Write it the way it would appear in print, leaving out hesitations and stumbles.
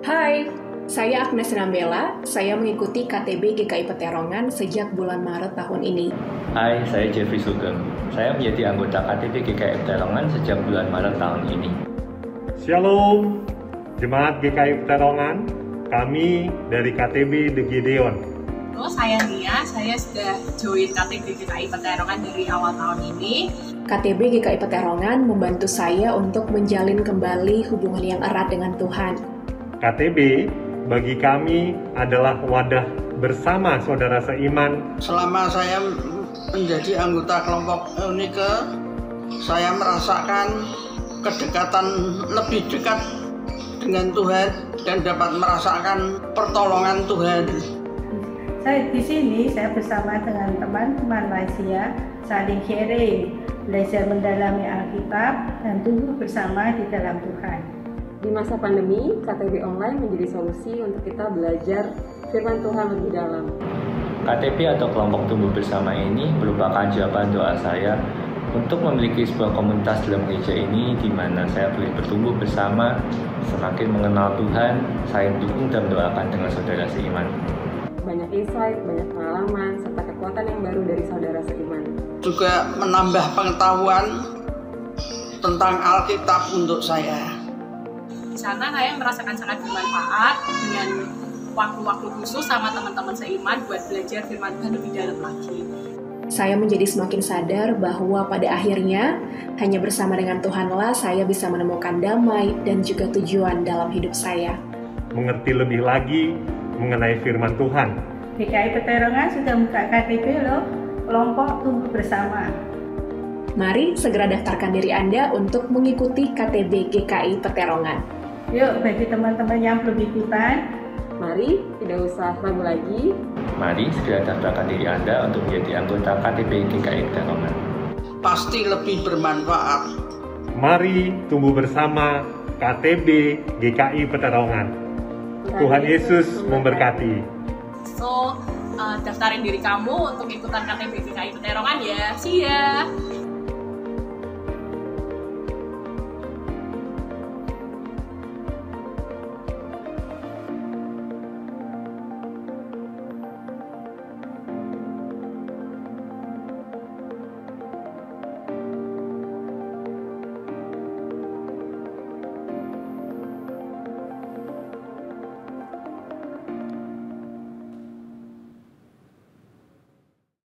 Hai, saya Agnes Nambela. Saya mengikuti KTB GKI Peterongan sejak bulan Maret tahun ini. Hai, saya Jeffrey Sugeng. Saya menjadi anggota KTB GKI Peterongan sejak bulan Maret tahun ini. Shalom, Jemaat GKI Peterongan. Kami dari KTB The Gideon. Halo, saya Nia. Saya sudah join KTB GKI Peterongan dari awal tahun ini. KTB GKI Peterongan membantu saya untuk menjalin kembali hubungan yang erat dengan Tuhan. KTB bagi kami adalah wadah bersama saudara seiman. Selama saya menjadi anggota kelompok Eunike, saya merasakan kedekatan lebih dekat dengan Tuhan dan dapat merasakan pertolongan Tuhan. Di sini saya bersama dengan teman-teman Malaysia saling sharing, belajar mendalami Alkitab dan tumbuh bersama di dalam Tuhan. Di masa pandemi, KTB online menjadi solusi untuk kita belajar firman Tuhan lebih dalam. KTB atau kelompok tumbuh bersama ini merupakan jawaban doa saya untuk memiliki sebuah komunitas dalam gereja ini di mana saya boleh bertumbuh bersama, semakin mengenal Tuhan, saling dukung dan mendoakan dengan saudara seiman. Banyak insight, banyak pengalaman, serta kekuatan yang baru dari saudara seiman. Juga menambah pengetahuan tentang Alkitab untuk saya. Di sana saya merasakan sangat bermanfaat dengan waktu-waktu khusus sama teman-teman seiman buat belajar firman Tuhan lebih dalam lagi. Saya menjadi semakin sadar bahwa pada akhirnya hanya bersama dengan Tuhanlah saya bisa menemukan damai dan juga tujuan dalam hidup saya. Mengerti lebih lagi mengenai firman Tuhan. GKI Peterongan sudah buka KTB loh, kelompok tumbuh bersama. Mari segera daftarkan diri Anda untuk mengikuti KTB GKI Peterongan. Yuk, bagi teman-teman yang belum ikutan, mari tidak usah ragu lagi. Mari segera daftarkan diri Anda untuk menjadi anggota KTB GKI Peterongan. Pasti lebih bermanfaat. Mari tumbuh bersama KTB GKI Peterongan. Tuhan Yesus memberkati. So, daftarin diri kamu untuk ikutan KTB GKI Peterongan ya. See ya!